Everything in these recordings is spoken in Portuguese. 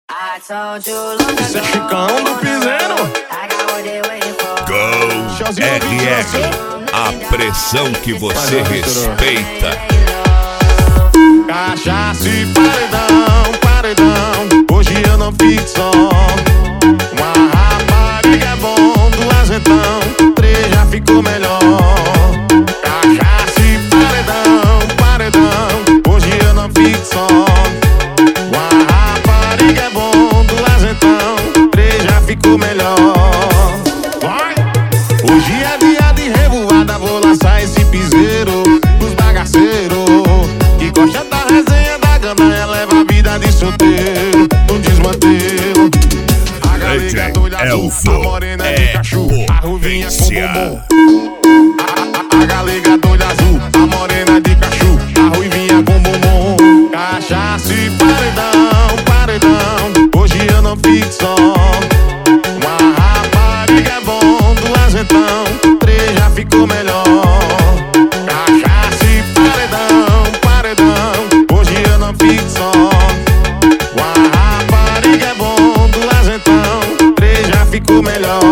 Isso é Chicão do Piseiro. Go RR, a pressão que você respeita. Cachaça e paredão, paredão. Hoje eu não fico só. Uma rapariga é bom do azedão. Três já ficou melhor. Cachaça e paredão, paredão. Hoje eu não fico só. Uma rapariga é bom do azedão. Três já ficou melhor. Vai! Hoje é dia de revoada. Vou lançar esse piseiro dos bagaceiros que gosta da resenha da gandaia, leva a vida de solteiro no desmantelo. A galega doida azul, a morena de cachu, a ruvinha com bombom. A galega doida azul, a morena de cachu, a ruivinha com bombom. Cachaça e paredão, paredão. Hoje eu não fico só. Uma rapariga é bom do azedão. Três já ficou melhor. Cachaça e paredão, paredão. Hoje eu não fico só. Uma rapariga é bom do azedão. Três já ficou melhor.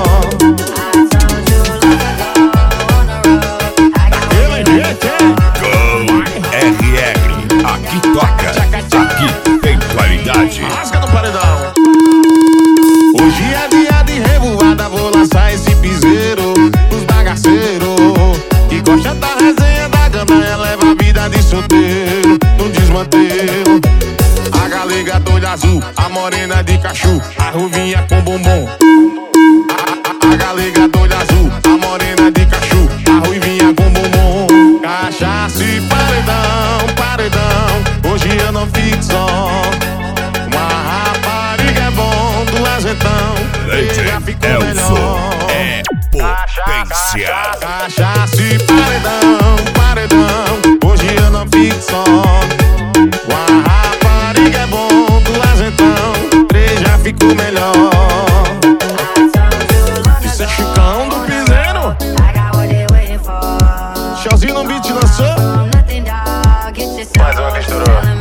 RR, aqui toca, aqui tem qualidade. Rasga no paredão. Hoje é dia de revoada, vou lançar esse piseiro dos bagaceiros que gosta da resenha da gandaia, leva a vida de solteiro no desmantelo. A galega doida azul, a morena de cachu, a ruvinha com bombom. A galega doida azul, a morena de cachu, a ruivinha com bombom. Cachaça e paredão, paredão. Hoje eu não fico só. Uma rapariga é bom do azedão. Já ficou melhor. É potência. Cachaça e paredão, paredão. Hoje eu não fico só. Uma rapariga é bom do azedão. Três já ficou melhor. Isso é Chicão do Piseiro. Showzinho no beat lançou. Mais uma misturou.